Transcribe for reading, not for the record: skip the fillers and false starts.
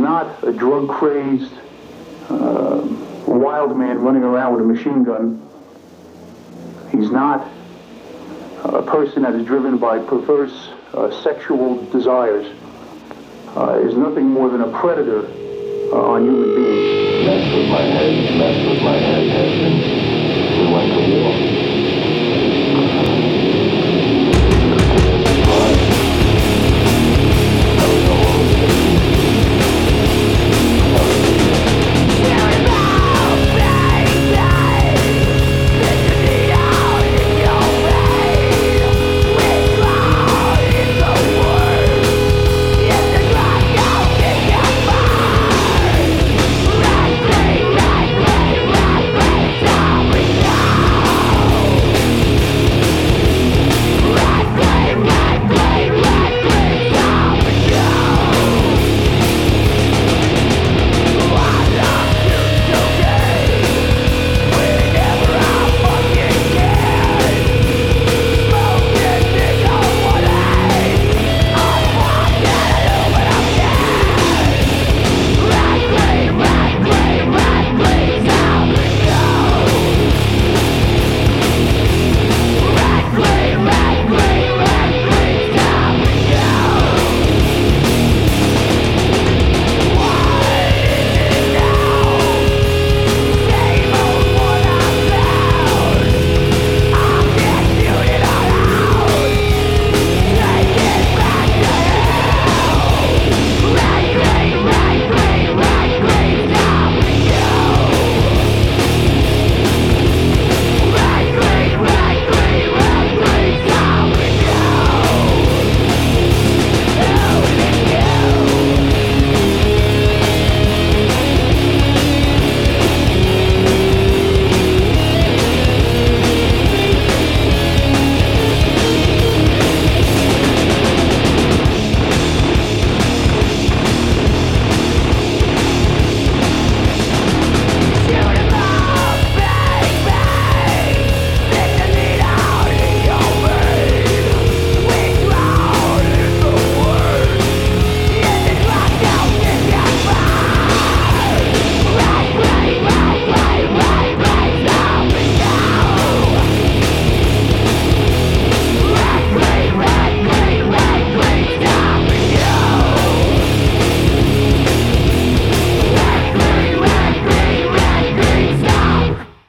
not a drug-crazed wild man running around with a machine gun. He's not a person that is driven by perverse sexual desires. Is nothing more than a predator on human beings. Messed with my head, Heston. We went to war.